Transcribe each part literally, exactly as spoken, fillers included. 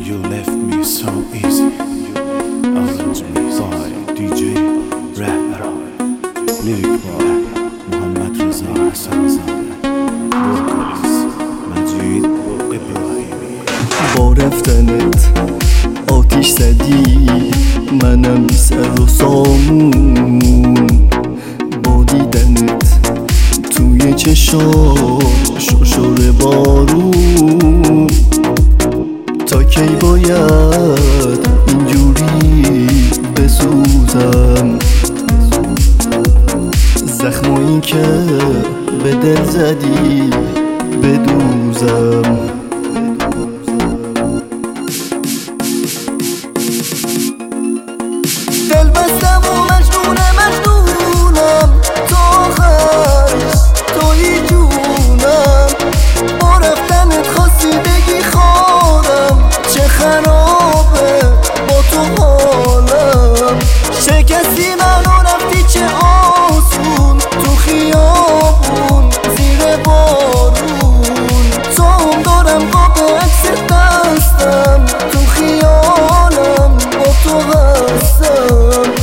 You left me so easy. Azmi by دی جی رهبران. لیریک با محمد رضا حسن‌زاده. وکالیست مجید ابراهیمی. با رفتنت آتیش زدی منم بی سر و سامون، با دیدنت توی چشام شرشر بارون. تا کی باید اینجوری بسوزم زخمایی که به دل زدی بدوزم. دل بستم و مجنونه مجنونم تا آخرش توی جونم. با رفتنت خواستی بگی خودم چه خرابه با تو حالم. شکستی منو رفتی چه آسون تو خیابون زیر بارون. تو هم دارم قاب عکس دستم تو خیالم با تو هستم.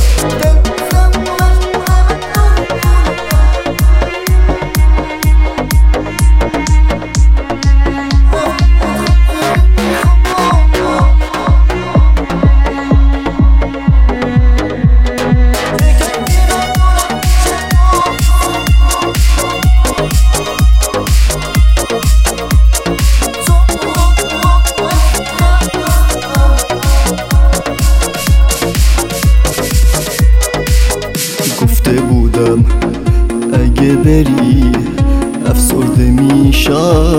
گفته بودم اگه بری افسرده میشم،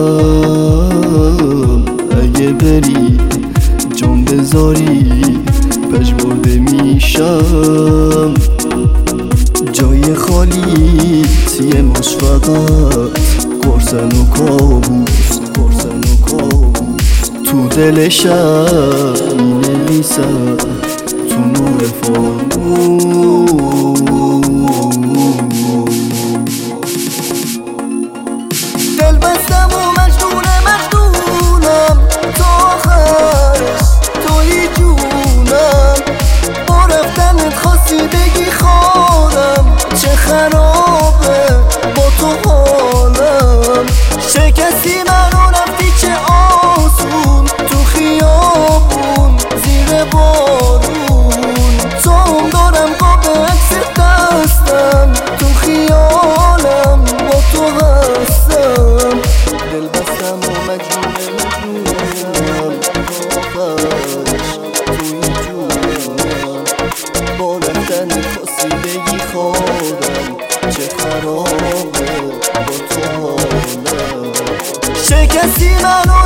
اگه بری جان بذاری پژمرده میشم. جای خالیت یه مش فقط گرسن و کابوس، گرسن و کابوس تو دل شب مینویسم تو نور فانوس. دل بستم و مجنونه مجنونم تا آخرش توی جونم. با رفتنت خواستی بگی خودم چه خرابه با تو حالم. شکستی منو رفتی چه آسون تو خیابون زیر بارون. تو هم دارم قاب عکس دستم تو خیالم با تو هستم. دل بستم و مجنونه مجنونم تا آخرش توی جونم. با رفتنت خواستی بگی خودم چه خرابه با تو حالم. شکستی منو